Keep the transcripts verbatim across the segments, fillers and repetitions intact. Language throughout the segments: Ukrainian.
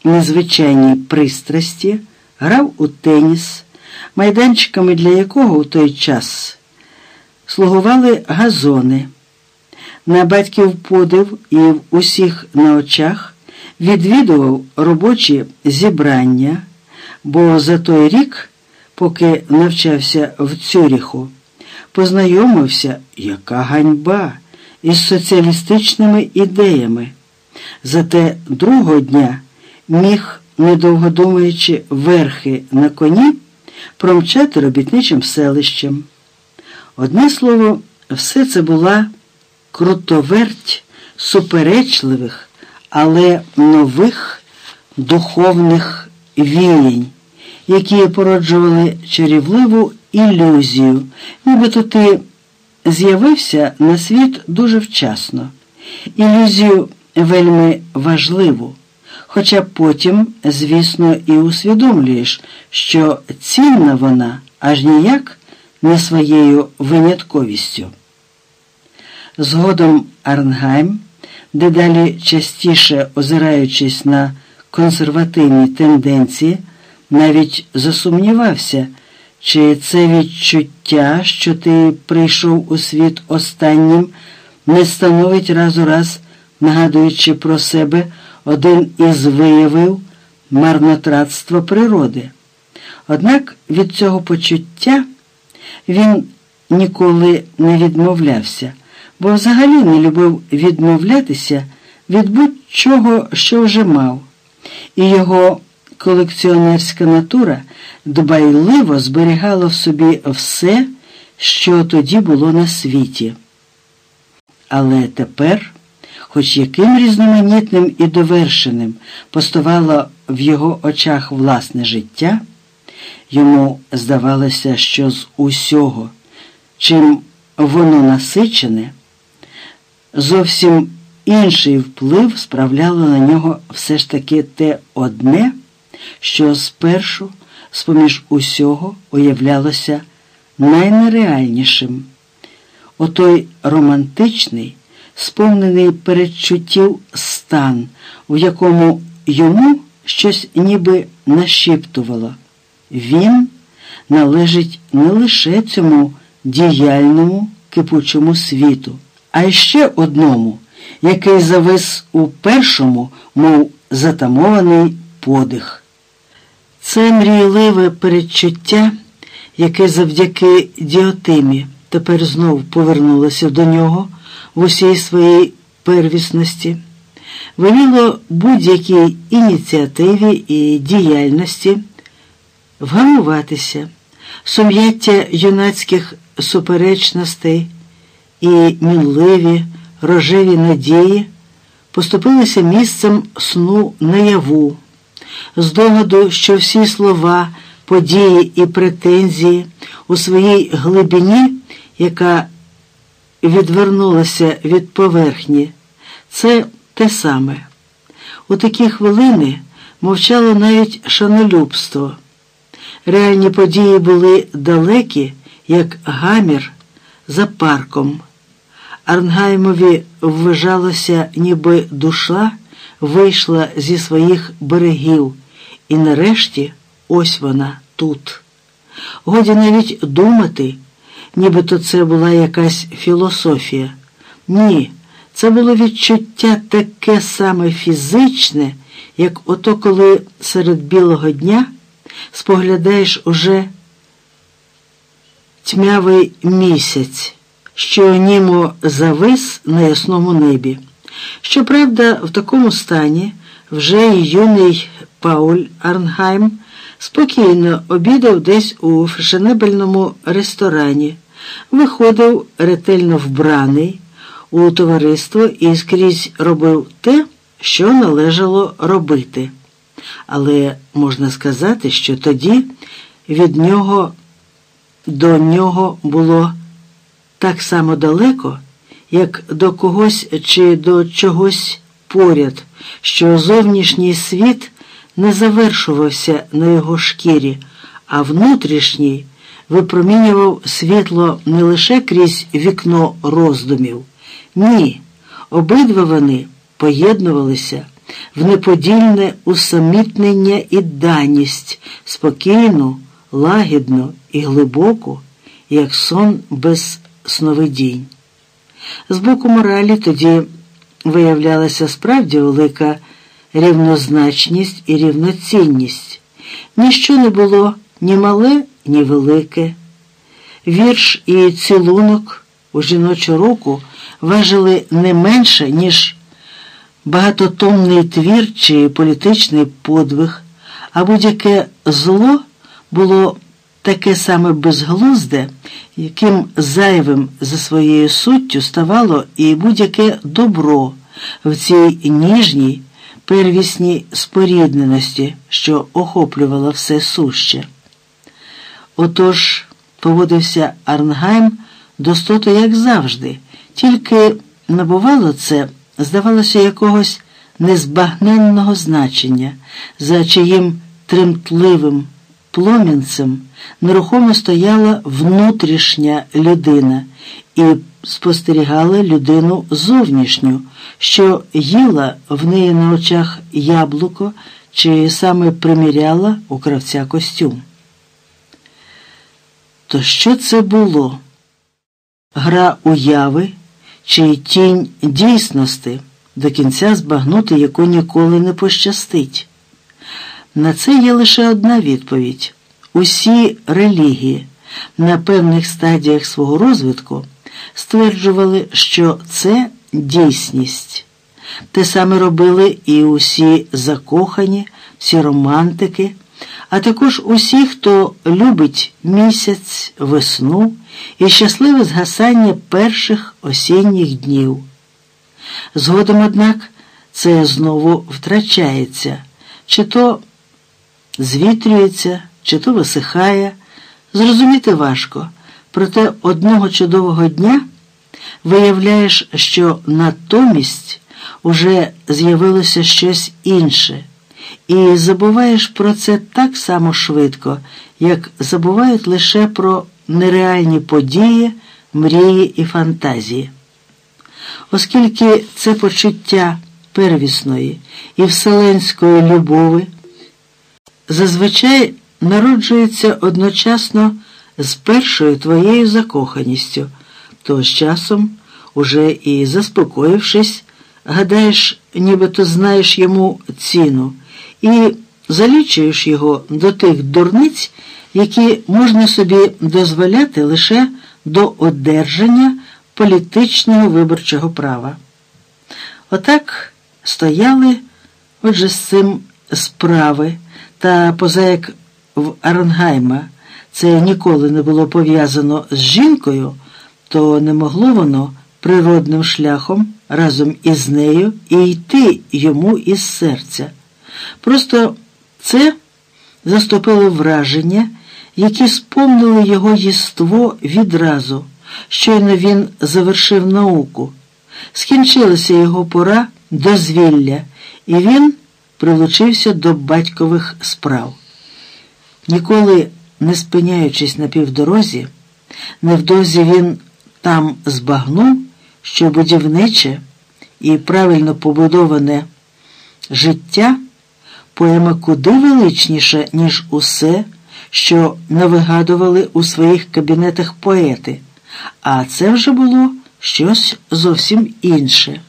незвичайні пристрасті, грав у теніс, майданчиками для якого у той час слугували газони. На батьків подив і в усіх на очах відвідував робочі зібрання, бо за той рік, поки навчався в Цюріху, познайомився, яка ганьба, із соціалістичними ідеями. Зате другого дня міг, недовго думаючи, верхи на коні, промчати робітничим селищем. Одне слово, все це була крутоверть суперечливих, але нових духовних віянь, які породжували чарівливу ілюзію, нібито ти з'явився на світ дуже вчасно. Ілюзію вельми важливу, хоча потім, звісно, і усвідомлюєш, що цінна вона аж ніяк не своєю винятковістю. Згодом Арнгайм, дедалі частіше озираючись на консервативні тенденції, навіть засумнівався, чи це відчуття, що ти прийшов у світ останнім, не становить раз у раз, нагадуючи про себе, один із виявів марнотратства природи. Однак від цього почуття він ніколи не відмовлявся, бо взагалі не любив відмовлятися від будь-чого, що вже мав. І його колекціонерська натура дбайливо зберігала в собі все, що тоді було на світі. Але тепер, хоч яким різноманітним і довершеним поставало в його очах власне життя, йому здавалося, що з усього, чим воно насичене, зовсім інший вплив справляло на нього все ж таки те одне, що спершу, з-поміж усього, уявлялося найнереальнішим. Отой романтичний, сповнений передчуттів стан, в якому йому щось ніби нашіптувало. Він належить не лише цьому діяльному, кипучому світу, а й ще одному, який завис у першому, мов затамований подих. Це мрійливе передчуття, яке завдяки Діотимі тепер знов повернулося до нього в усій своїй первісності, веліло будь-якій ініціативі і діяльності вгамуватися. Сум'яття юнацьких суперечностей і мінливі, рожеві надії поступилися місцем сну наяву, з догоду, що всі слова, події і претензії у своїй глибині, яка відвернулася від поверхні, це те саме. У такі хвилини мовчало навіть шанолюбство. Реальні події були далекі, як гамір за парком. Арнгаймові вважалося, ніби душа вийшла зі своїх берегів, і нарешті ось вона тут. Годі навіть думати, нібито це була якась філософія. Ні, це було відчуття таке саме фізичне, як ото коли серед білого дня споглядаєш уже тьмявий місяць, що німо завис на ясному небі. Щоправда, в такому стані вже й юний Пауль Арнгайм спокійно обідав десь у фешенебельному ресторані, виходив ретельно вбраний у товариство і скрізь робив те, що належало робити. Але можна сказати, що тоді від нього до нього було так само далеко, як до когось чи до чогось поряд, що зовнішній світ не завершувався на його шкірі, а внутрішній випромінював світло не лише крізь вікно роздумів. Ні, обидва вони поєднувалися в неподільне усамітнення і даність, спокійну, лагідну і глибоку, як сон без сновидінь. З боку моралі тоді виявлялася справді велика рівнозначність і рівноцінність. Ніщо не було ні мале, ні велике. Вірш і цілунок у жіночу руку важили не менше, ніж багатотомний твір чи політичний подвиг, а будь-яке зло було таке саме безглузде, яким зайвим за своєю суттю ставало і будь-яке добро в цій ніжній, первісній спорідненості, що охоплювала все суще. Отож, поводився Арнгайм достото, як завжди, тільки набувало це, здавалося, якогось незбагненного значення, за чиїм тремтливим пломінцем нерухомо стояла внутрішня людина і спостерігала людину зовнішню, що їла в неї на очах яблуко чи саме приміряла у кравця костюм. То що це було? Гра уяви чи тінь дійсності, до кінця збагнути, яку ніколи не пощастить? На це є лише одна відповідь. Усі релігії на певних стадіях свого розвитку стверджували, що це дійсність. Те саме робили і усі закохані, всі романтики, а також усі, хто любить місяць, весну і щасливе згасання перших осінніх днів. Згодом, однак, це знову втрачається, чи то звітрюється, чи то висихає, зрозуміти важко, проте одного чудового дня виявляєш, що натомість уже з'явилося щось інше, і забуваєш про це так само швидко, як забувають лише про нереальні події, мрії і фантазії. Оскільки це почуття первісної і вселенської любові зазвичай народжується одночасно з першою твоєю закоханістю, то з часом, уже і заспокоївшись, гадаєш, нібито знаєш йому ціну, і залічуєш його до тих дурниць, які можна собі дозволяти лише до одержання політичного виборчого права. Отак стояли, отже, з цим справи, та поза як в Арнгайма це ніколи не було пов'язано з жінкою, то не могло воно природним шляхом разом із нею і йти йому із серця. Просто це заступило враження, які сповнили його єство відразу, щойно він завершив науку. Скінчилася його пора дозвілля, і він прилучився до батькових справ. Ніколи не спиняючись на півдорозі, невдовзі він там збагнув, що будівниче і правильно побудоване життя поема куди величніша, ніж усе, що навигадували у своїх кабінетах поети, а це вже було щось зовсім інше.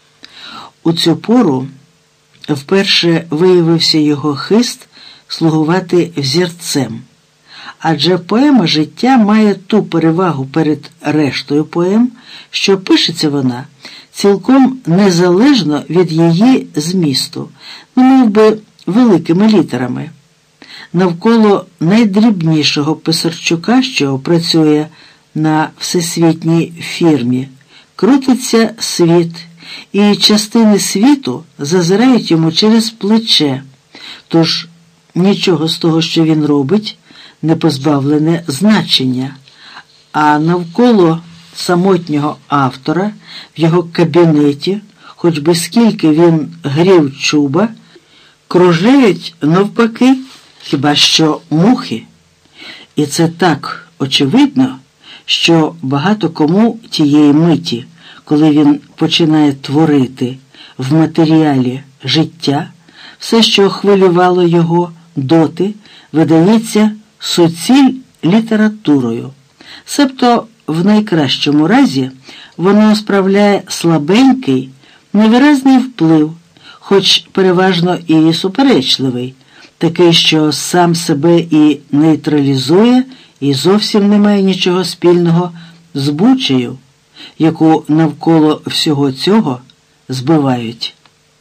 У цю пору вперше виявився його хист слугувати взірцем, адже поема «Життя» має ту перевагу перед рештою поем, що пишеться вона цілком незалежно від її змісту, немов би великими літерами. Навколо найдрібнішого Писарчука, що працює на всесвітній фірмі, крутиться світ, і частини світу зазирають йому через плече, тож нічого з того, що він робить, не позбавлене значення, а навколо самотнього автора в його кабінеті, хоч би скільки він грів чуба, кружляють навпаки хіба що мухи. І це так очевидно, що багато кому тієї миті, коли він починає творити в матеріалі життя, все, що хвилювало його доти, видається суціль літературою. Себто, в найкращому разі, воно справляє слабенький, невиразний вплив, хоч переважно і суперечливий, такий, що сам себе і нейтралізує, і зовсім не має нічого спільного з бучею, яку навколо всього цього збивають.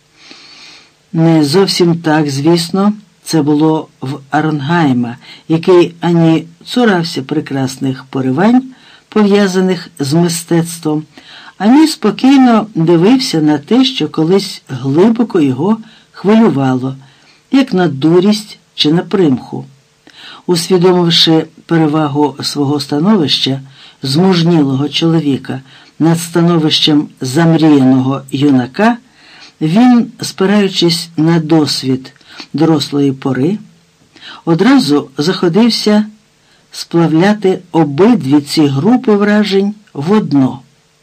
Не зовсім так, звісно, це було в Арнгайма, який ані цурався прекрасних поривань, пов'язаних з мистецтвом, ані спокійно дивився на те, що колись глибоко його хвилювало, як на дурість чи на примху. Усвідомивши перевагу свого становища, змужнілого чоловіка, над становищем замріяного юнака, він, спираючись на досвід дорослої пори, одразу заходився сплавляти обидві ці групи вражень в одно.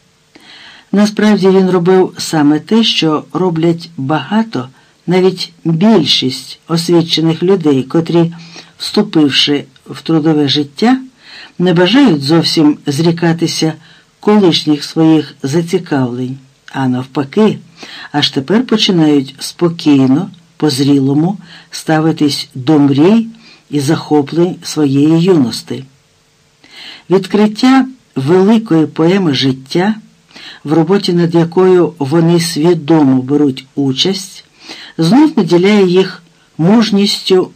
Насправді він робив саме те, що роблять багато, навіть більшість освічених людей, котрі, вступивши в трудове життя, не бажають зовсім зрікатися колишніх своїх зацікавлень, а навпаки, аж тепер починають спокійно, по-зрілому ставитись до мрій і захоплень своєї юності. Відкриття великої поеми життя, в роботі над якою вони свідомо беруть участь, знов наділяє їх мужністю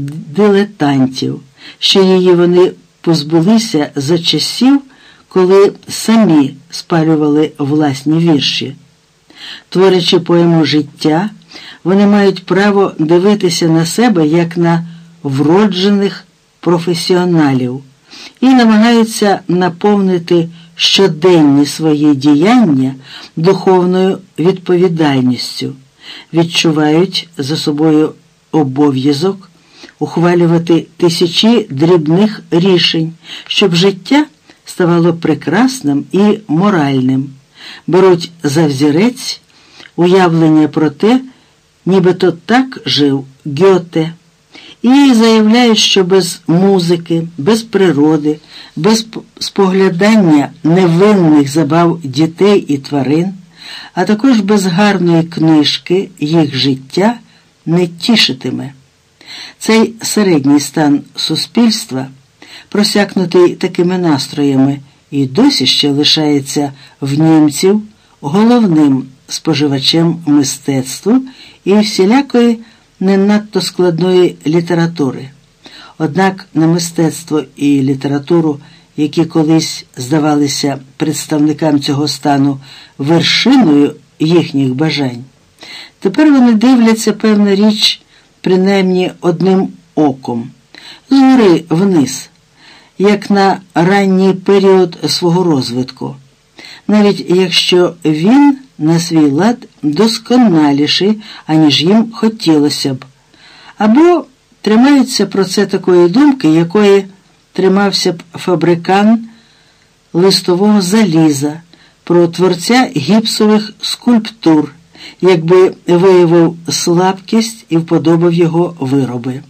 дилетантів, що її вони позбулися за часів, коли самі спалювали власні вірші. Творячи поему життя, вони мають право дивитися на себе як на вроджених професіоналів і намагаються наповнити щоденні свої діяння духовною відповідальністю, відчувають за собою обов'язок ухвалювати тисячі дрібних рішень, щоб життя ставало прекрасним і моральним, беруть за взірець уявлення про те, нібито так жив Гьоте, і заявляють, що без музики, без природи, без споглядання невинних забав дітей і тварин, а також без гарної книжки їх життя не тішитиме. Цей середній стан суспільства, просякнутий такими настроями, і досі ще лишається в німців головним споживачем мистецтва і всілякої не надто складної літератури. Однак на мистецтво і літературу, які колись здавалися представникам цього стану вершиною їхніх бажань, тепер вони дивляться, певна річ, принаймні одним оком, згори вниз, як на ранній період свого розвитку, навіть якщо він на свій лад досконаліший, аніж їм хотілося б, або тримаються про це такої думки, якої тримався б фабрикан листового заліза, про творця гіпсових скульптур, якби виявив слабкість і вподобав його вироби.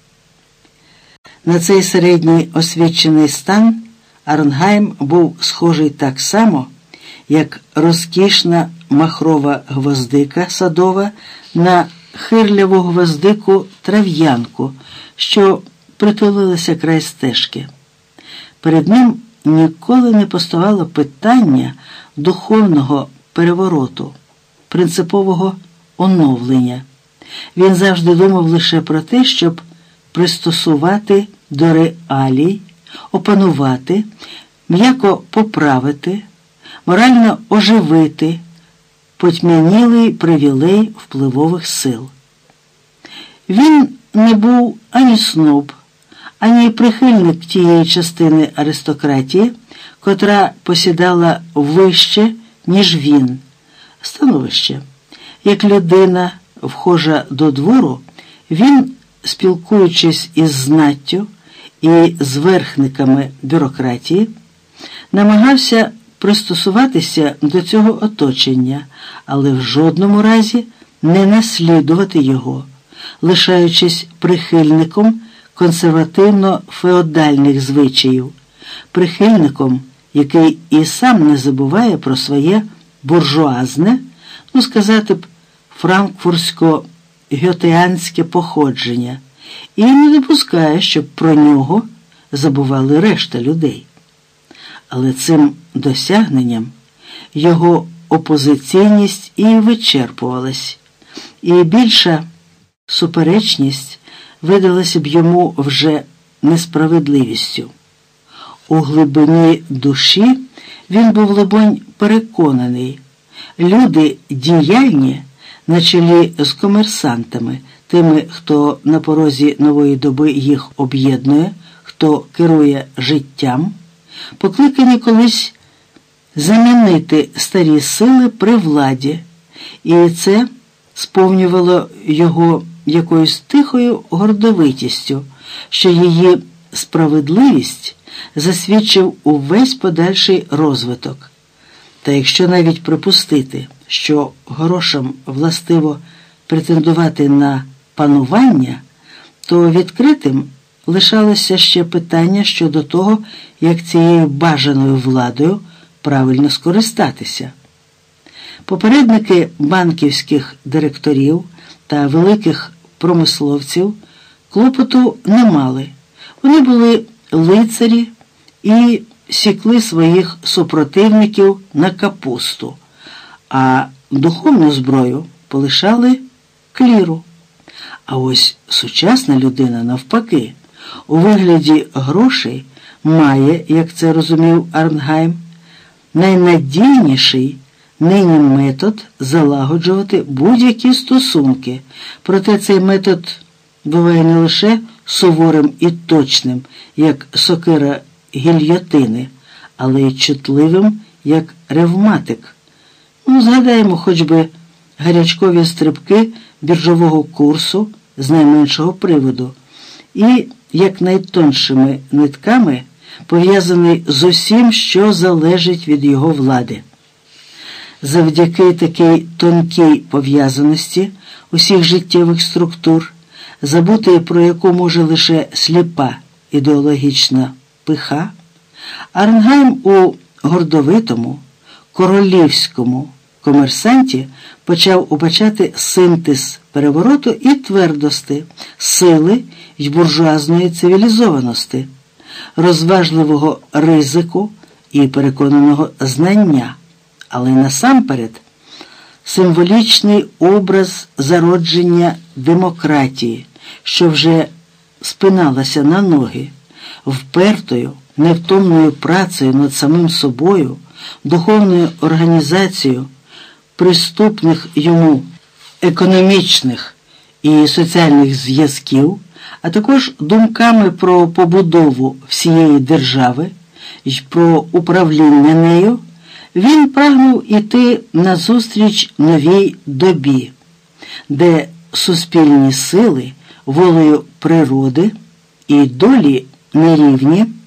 На цей середній освічений стан Арнгайм був схожий так само, як розкішна махрова гвоздика садова на хирляву гвоздику трав'янку, що притулилася край стежки. Перед ним ніколи не поставало питання духовного перевороту, принципового оновлення. Він завжди думав лише про те, щоб пристосувати до реалій, опанувати, м'яко поправити, морально оживити потьмянілий привілей впливових сил. Він не був ані сноб, ані прихильник тієї частини аристократії, котра посідала вище, ніж він, становище. Як людина, вхожа до двору, він, спілкуючись із знаттю і з верхниками бюрократії, намагався пристосуватися до цього оточення, але в жодному разі не наслідувати його, лишаючись прихильником консервативно-феодальних звичаїв, прихильником, який і сам не забуває про своє буржуазне, ну сказати б, франкфуртсько-гьотеанське походження, і не допускає, щоб про нього забували решта людей. Але цим досягненням його опозиційність і вичерпувалась, і більша суперечність видалася б йому вже несправедливістю. У глибині душі він був, либонь, переконаний, люди діяльні на чолі з комерсантами, тими, хто на порозі нової доби їх об'єднує, хто керує життям, покликані колись замінити старі сили при владі, і це сповнювало його якоюсь тихою гордовитістю, що її справедливість засвідчив увесь подальший розвиток. Та якщо навіть припустити, що грошам властиво претендувати на панування, то відкритим лишалося ще питання щодо того, як цією бажаною владою правильно скористатися. Попередники банківських директорів та великих промисловців клопоту не мали. Вони були лицарі і сікли своїх супротивників на капусту, а духовну зброю полишали кліру. А ось сучасна людина, навпаки, у вигляді грошей має, як це розумів Арнгайм, найнадійніший нині метод залагоджувати будь-які стосунки. Проте цей метод буває не лише суворим і точним, як сокира гільйотини, але й чутливим, як ревматик. Ну, згадаємо хоч би гарячкові стрибки біржового курсу з найменшого приводу і, як найтоншими нитками, пов'язаний з усім, що залежить від його влади. Завдяки такій тонкій пов'язаності усіх життєвих структур, забути про яку може лише сліпа ідеологічна пиха, Арнгайм у гордовитому, королівському комерсанті почав убачати синтез перевороту і твердости, сили й буржуазної цивілізованості, розважливого ризику і переконаного знання, але насамперед символічний образ зародження демократії, що вже спиналася на ноги, впертою, невтомною працею над самим собою, духовною організацією приступних йому економічних і соціальних зв'язків, а також думками про побудову всієї держави і про управління нею, він прагнув іти назустріч новій добі, де суспільні сили волею природи і долі нерівні